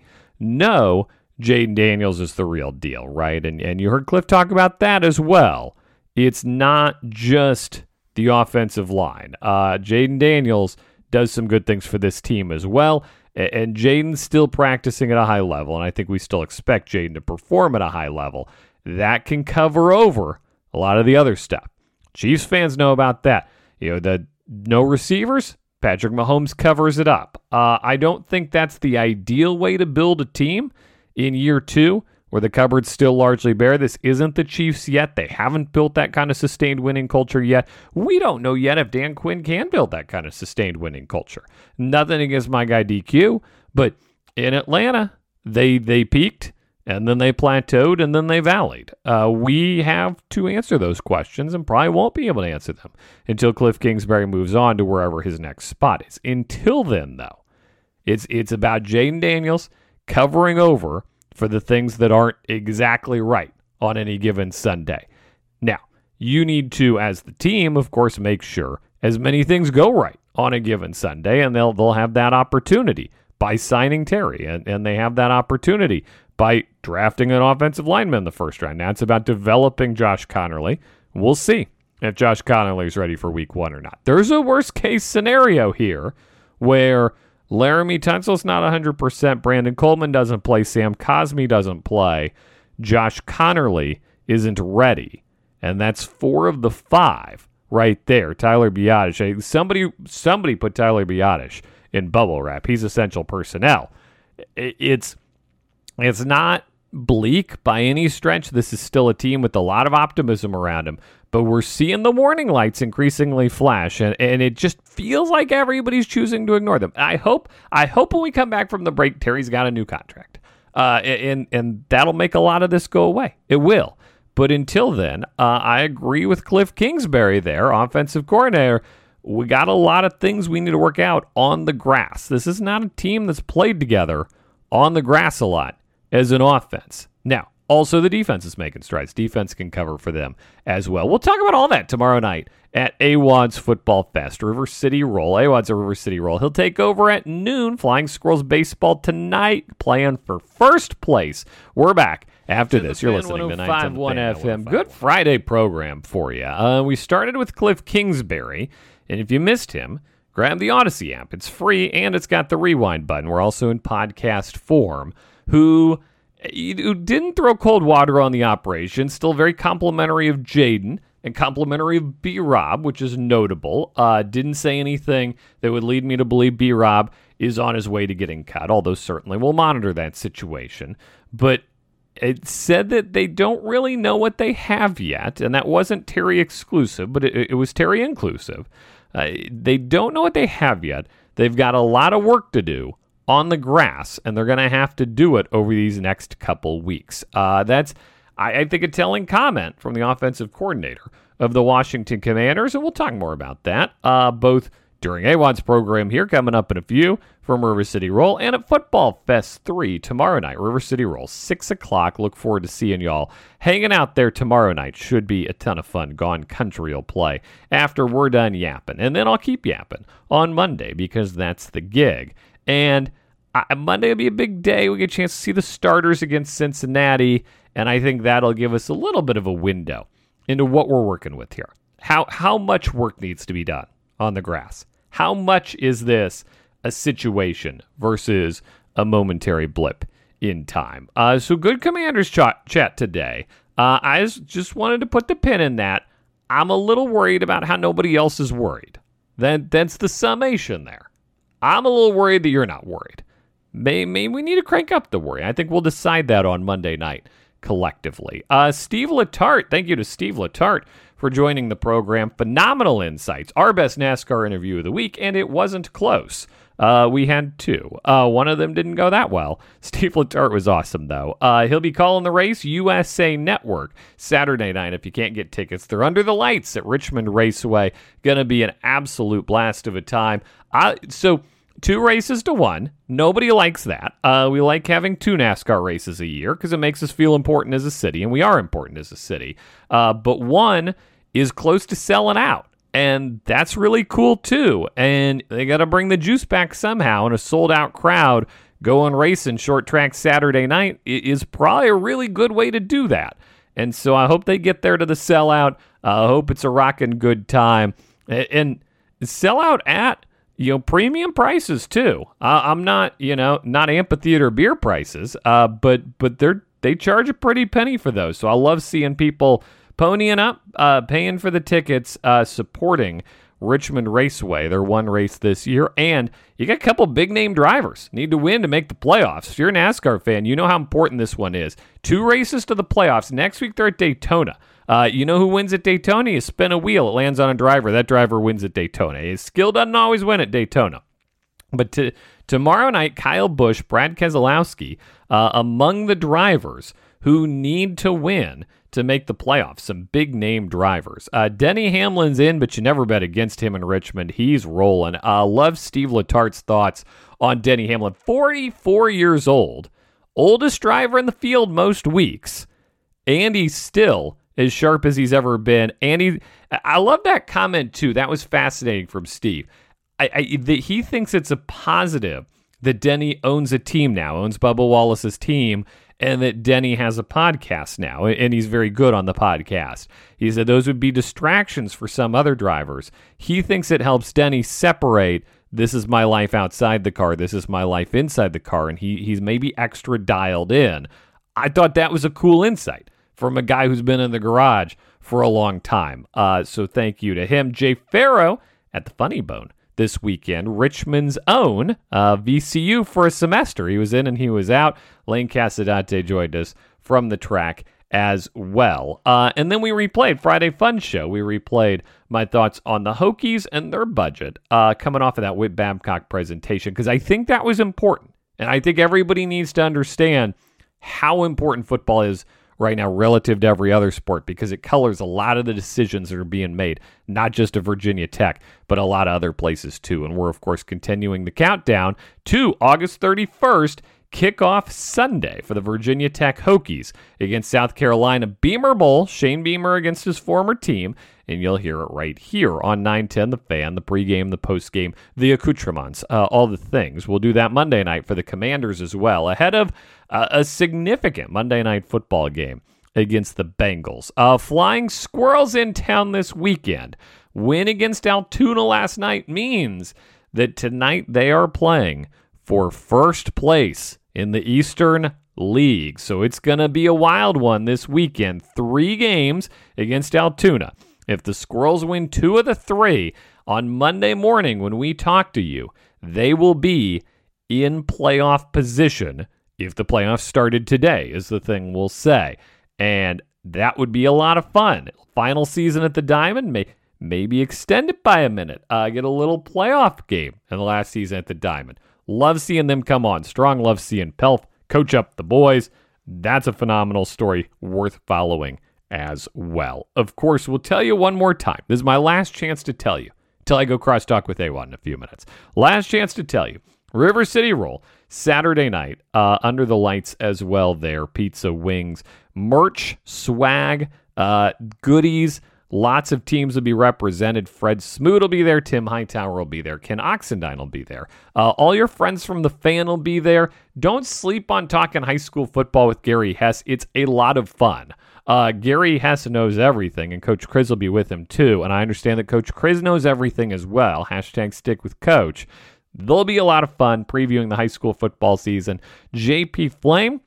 No, Jaden Daniels is the real deal, right? And you heard Cliff talk about that as well. It's not just the offensive line. Jaden Daniels does some good things for this team as well, and Jaden's still practicing at a high level, and I think we still expect Jaden to perform at a high level. That can cover over a lot of the other stuff. Chiefs fans know about that. The no receivers, Patrick Mahomes covers it up. I don't think that's the ideal way to build a team in year two, where the cupboard's still largely bare. This isn't the Chiefs yet. They haven't built that kind of sustained winning culture yet. We don't know yet if Dan Quinn can build that kind of sustained winning culture. Nothing against my guy DQ, but in Atlanta, they peaked, and then they plateaued, and then they valleyed. We have to answer those questions and probably won't be able to answer them until Cliff Kingsbury moves on to wherever his next spot is. Until then, though, it's about Jaden Daniels covering over for the things that aren't exactly right on any given Sunday. Now, you need to, as the team, of course, make sure as many things go right on a given Sunday, and they'll have that opportunity by signing Terry, and they have that opportunity by drafting an offensive lineman in the first round. Now it's about developing Josh Connerly. We'll see if Josh Connerly is ready for week one or not. There's a worst-case scenario here where Laramie Tunsil's not 100%. Brandon Coleman doesn't play. Sam Cosmi doesn't play. Josh Connerly isn't ready. And that's 4 of the 5 right there. Tyler Biadasz. Somebody put Tyler Biadasz in bubble wrap. He's essential personnel. It's not bleak by any stretch. This is still a team with a lot of optimism around him. but we're seeing the warning lights increasingly flash, and it just feels like everybody's choosing to ignore them. I hope when we come back from the break, Terry's got a new contract, and that'll make a lot of this go away. It will. But until then, I agree with Cliff Kingsbury there, offensive coordinator. We got a lot of things we need to work out on the grass. This is not a team that's played together on the grass a lot as an offense. Now, also the defense is making strides. Defense can cover for them as well. We'll talk about all that tomorrow night at AWOD's Football Fest. River City Roll. AWOD's a River City Roll. He'll take over at noon. Flying Squirrels baseball tonight, playing for first place. We're back after this. You're listening to 95.1 FM. Good Friday program for you. We started with Cliff Kingsbury, and if you missed him, grab the Odyssey app. It's free, and it's got the rewind button. We're also in podcast form. Who didn't throw cold water on the operation. Still very complimentary of Jaden and complimentary of B-Rob, which is notable. Didn't say anything that would lead me to believe B-Rob is on his way to getting cut, although certainly we'll monitor that situation. But it said that they don't really know what they have yet, and that wasn't Terry exclusive, but it was Terry inclusive. They don't know what they have yet. They've got a lot of work to do on the grass, and they're going to have to do it over these next couple weeks. That's, I think, a telling comment from the offensive coordinator of the Washington Commanders, and we'll talk more about that, both during AWOD's program here, coming up in a few, from River City Roll, and at Football Fest 3 tomorrow night. River City Roll, 6 o'clock. Look forward to seeing y'all hanging out there tomorrow night. Should be a ton of fun. Gone Country will play after we're done yapping. And then I'll keep yapping on Monday, because that's the gig. And Monday will be a big day. We get a chance to see the starters against Cincinnati, and I think that'll give us a little bit of a window into what we're working with here. How much work needs to be done on the grass? How much is this a situation versus a momentary blip in time? So good Commanders chat today. I just wanted to put the pin in that. I'm a little worried about how nobody else is worried. That's the summation there. I'm a little worried that you're not worried. Maybe we need to crank up the worry. I think we'll decide that on Monday night collectively. Steve Letarte, thank you to Steve Letarte for joining the program. Phenomenal insights. Our best NASCAR interview of the week, and it wasn't close. We had two. One of them didn't go that well. Steve Letarte was awesome, though. He'll be calling the race, USA Network, Saturday night. If you can't get tickets, they're under the lights at Richmond Raceway. Going to be an absolute blast of a time. So 2 races to 1. Nobody likes that. We like having 2 NASCAR races a year because it makes us feel important as a city, and we are important as a city. But 1 is close to selling out. And that's really cool, too. And they got to bring the juice back somehow. And a sold-out crowd going racing short track Saturday night is probably a really good way to do that. And so I hope they get there to the sellout. I hope it's a rockin' good time. And sellout at, premium prices, too. I'm not, not amphitheater beer prices, but they charge a pretty penny for those. So I love seeing people ponying up, paying for the tickets, supporting Richmond Raceway. They're 1 race this year, and you got a couple big-name drivers need to win to make the playoffs. If you're a NASCAR fan, you know how important this one is. 2 races to the playoffs. Next week, they're at Daytona. You know who wins at Daytona? You spin a wheel. It lands on a driver. That driver wins at Daytona. His skill doesn't always win at Daytona. But tomorrow night, Kyle Busch, Brad Keselowski, among the drivers who need to win to make the playoffs. Some big-name drivers. Denny Hamlin's in, but you never bet against him in Richmond. He's rolling. Love Steve Letarte's thoughts on Denny Hamlin. 44 years old. Oldest driver in the field most weeks. And he's still as sharp as he's ever been. And I love that comment, too. That was fascinating from Steve. He thinks it's a positive that Denny owns a team now, owns Bubba Wallace's team, and that Denny has a podcast now, and he's very good on the podcast. He said those would be distractions for some other drivers. He thinks it helps Denny separate, this is my life outside the car, this is my life inside the car, and he's maybe extra dialed in. I thought that was a cool insight from a guy who's been in the garage for a long time. So thank you to him. Jay Farrow at the Funny Bone this weekend, Richmond's own VCU for a semester. He was in and he was out. Lane Casadante joined us from the track as well. And then we replayed Friday Fun Show. We replayed my thoughts on the Hokies and their budget coming off of that Whit Babcock presentation, because I think that was important. And I think everybody needs to understand how important football is right now relative to every other sport, because it colors a lot of the decisions that are being made, not just at Virginia Tech, but a lot of other places too. And we're, of course, continuing the countdown to August 31st, kickoff Sunday for the Virginia Tech Hokies against South Carolina. Beamer Bowl, Shane Beamer against his former team, and you'll hear it right here on 910 The Fan, the pregame, the postgame, the accoutrements, all the things. We'll do that Monday night for the Commanders as well, ahead of a significant Monday night football game against the Bengals. Flying Squirrels in town this weekend. Win against Altoona last night means that tonight they are playing for first place in the Eastern League. So it's going to be a wild one this weekend. 3 games against Altoona. If the Squirrels win 2 of the 3 on Monday morning when we talk to you, they will be in playoff position if the playoffs started today, is the thing we'll say. And that would be a lot of fun. Final season at the Diamond, maybe extend it by a minute. Get a little playoff game in the last season at the Diamond. Love seeing them come on. Strong love seeing Pelf coach up the boys. That's a phenomenal story worth following as well. Of course, we'll tell you one more time. This is my last chance to tell you until I go cross-talk with AWOD in a few minutes. Last chance to tell you. River City Roll, Saturday night, under the lights as well there. Pizza, wings, merch, swag, goodies. Lots of teams will be represented. Fred Smoot will be there. Tim Hightower will be there. Ken Oxendine will be there. All your friends from the Fan will be there. Don't sleep on talking high school football with Gary Hess. It's a lot of fun. Gary Hess knows everything, and Coach Kriz will be with him too. And I understand that Coach Kriz knows everything as well. Hashtag stick with Coach. There'll be a lot of fun previewing the high school football season. JP Flame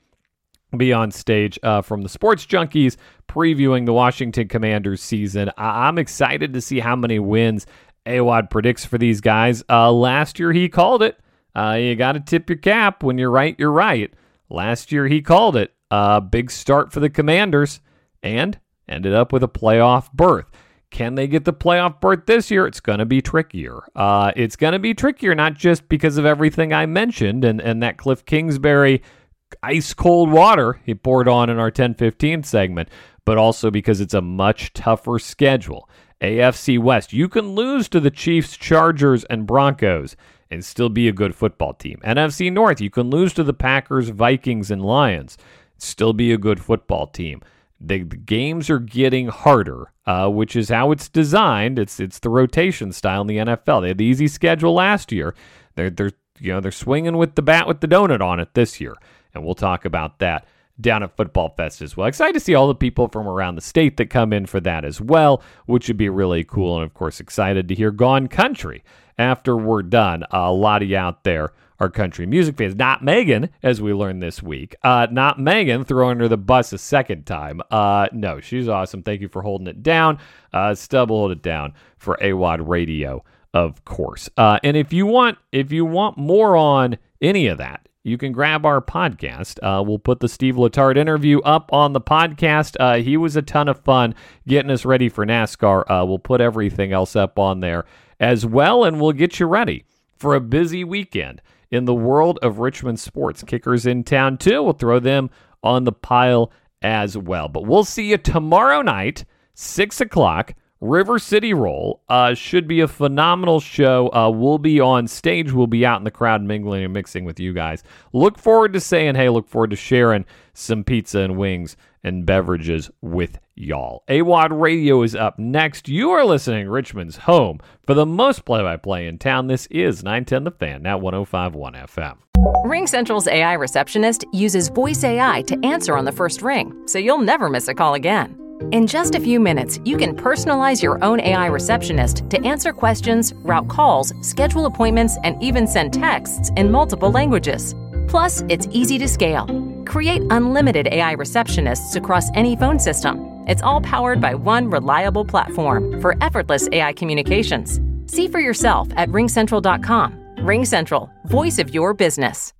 be on stage from the Sports Junkies previewing the Washington Commanders season. I'm excited to see how many wins AWOD predicts for these guys. Last year he called it. You got to tip your cap. When you're right, you're right. Last year he called it. Big start for the Commanders and ended up with a playoff berth. Can they get the playoff berth this year? It's going to be trickier. It's going to be trickier, not just because of everything I mentioned and that Cliff Kingsbury ice cold water he poured on in our 10-15 segment, but also because it's a much tougher schedule. AFC West, you can lose to the Chiefs, Chargers, and Broncos and still be a good football team. NFC North, you can lose to the Packers, Vikings, and Lions, still be a good football team. The games are getting harder, which is how it's designed. It's the rotation style in the NFL. They had the easy schedule last year. They're swinging with the bat with the donut on it this year, and we'll talk about that down at Football Fest as well. Excited to see all the people from around the state that come in for that as well, which would be really cool. And of course, excited to hear Gone Country after we're done. A lot of you out there are country music fans. Not Megan, as we learned this week. Not Megan throwing her the bus a second time. No, she's awesome. Thank you for holding it down. Stub will hold it down for AWOD Radio, of course. And if you want more on any of that, you can grab our podcast. We'll put the Steve Letarte interview up on the podcast. He was a ton of fun getting us ready for NASCAR. We'll put everything else up on there as well, and we'll get you ready for a busy weekend in the world of Richmond sports. Kickers in town, too. We'll throw them on the pile as well. But we'll see you tomorrow night, 6 o'clock, River City Roll. Should be a phenomenal show. We'll be on stage. We'll be out in the crowd mingling and mixing with you guys. Look forward to saying hey. Look forward to sharing some pizza and wings and beverages with y'all. AWOD Radio is up next. You are listening to Richmond's home for the most play-by-play in town. This is 910 The Fan, now 105.1 FM. RingCentral's AI receptionist uses voice AI to answer on the first ring, so you'll never miss a call again. In just a few minutes, you can personalize your own AI receptionist to answer questions, route calls, schedule appointments, and even send texts in multiple languages. Plus, it's easy to scale. Create unlimited AI receptionists across any phone system. It's all powered by one reliable platform for effortless AI communications. See for yourself at ringcentral.com. RingCentral, voice of your business.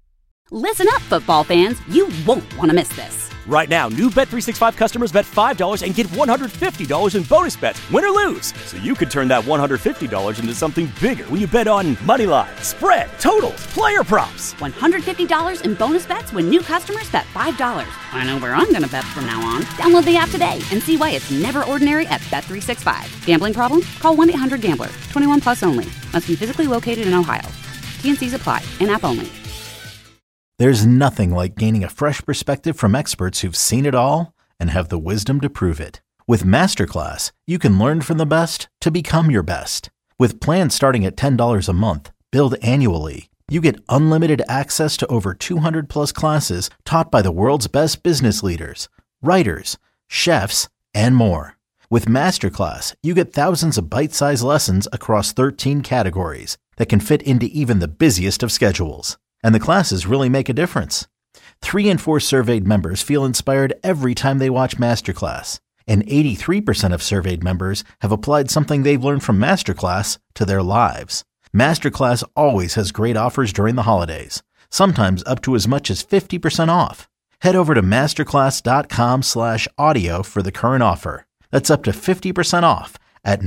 Listen up, football fans. You won't want to miss this. Right now, new Bet365 customers bet $5 and get $150 in bonus bets, win or lose. So you could turn that $150 into something bigger when you bet on moneyline, spread, totals, player props. $150 in bonus bets when new customers bet $5. I know where I'm going to bet from now on. Download the app today and see why it's never ordinary at Bet365. Gambling problem? Call 1-800-GAMBLER. 21 plus only. Must be physically located in Ohio. T&Cs apply. In-app only. There's nothing like gaining a fresh perspective from experts who've seen it all and have the wisdom to prove it. With Masterclass, you can learn from the best to become your best. With plans starting at $10 a month, billed annually, you get unlimited access to over 200 plus classes taught by the world's best business leaders, writers, chefs, and more. With Masterclass, you get thousands of bite-sized lessons across 13 categories that can fit into even the busiest of schedules. And the classes really make a difference. 3 in 4 surveyed members feel inspired every time they watch Masterclass. And 83% of surveyed members have applied something they've learned from Masterclass to their lives. Masterclass always has great offers during the holidays, sometimes up to as much as 50% off. Head over to masterclass.com/audio for the current offer. That's up to 50% off at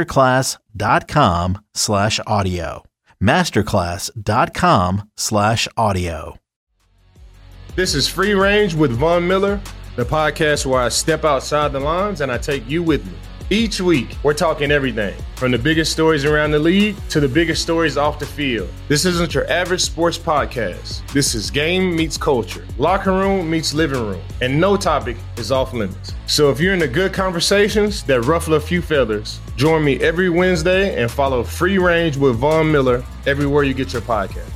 masterclass.com/audio. masterclass.com/audio. This is Free Range with Von Miller, the podcast where I step outside the lines and I take you with me. Each week, we're talking everything from the biggest stories around the league to the biggest stories off the field. This isn't your average sports podcast. This is game meets culture, locker room meets living room, and no topic is off limits. So if you're into good conversations that ruffle a few feathers, join me every Wednesday and follow Free Range with Von Miller everywhere you get your podcast.